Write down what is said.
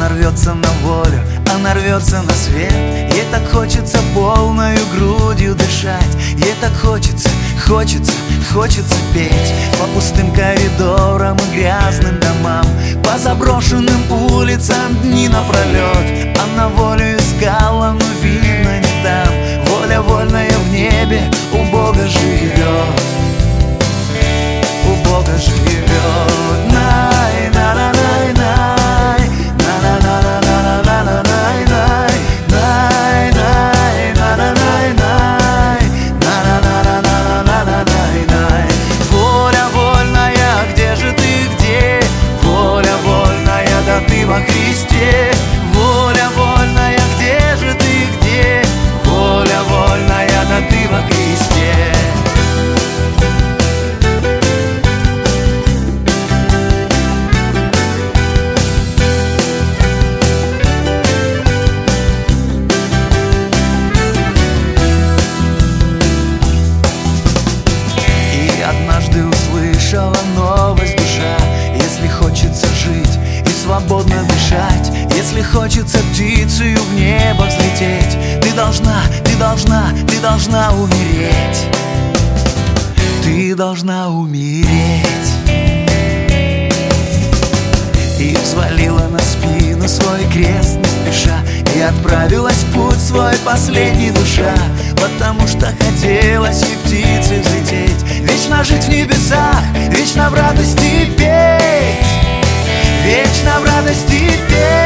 Она рвется на волю, она рвется на свет. Ей так хочется полною грудью дышать. Ей так хочется, хочется, хочется петь по пустым коридорам и грязным домам, по заброшенным улицам дни напролет. Она волю искала, но видно не там. Воля вольная в небе у Бога живет, у Бога живет. Най, на на най, най, на на на на на на на най, най, най, най, на на най, най, на на на на на на на най, най. Воля вольная, где же ты, где? Воля вольная, да ты во Христе. Воля вольная, где же ты, где? Воля вольная, да ты во Христе. Однажды услышала новость душа: если хочется жить и свободно дышать, если хочется птицею в небо взлететь, ты должна, ты должна, ты должна умереть. Ты должна умереть. И взвалила на спину свой крест не спеша, и отправилась в путь свой последний душа, потому что хотелось и птицей взлететь, вечно жить в небесах, вечно в радости петь, вечно в радости петь.